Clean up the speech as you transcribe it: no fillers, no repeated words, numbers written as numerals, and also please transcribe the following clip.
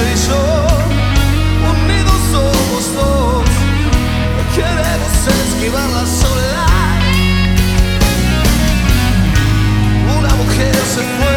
y yo, unidos somos dos, no queremos esquivar la soledad. Una mujer se fue.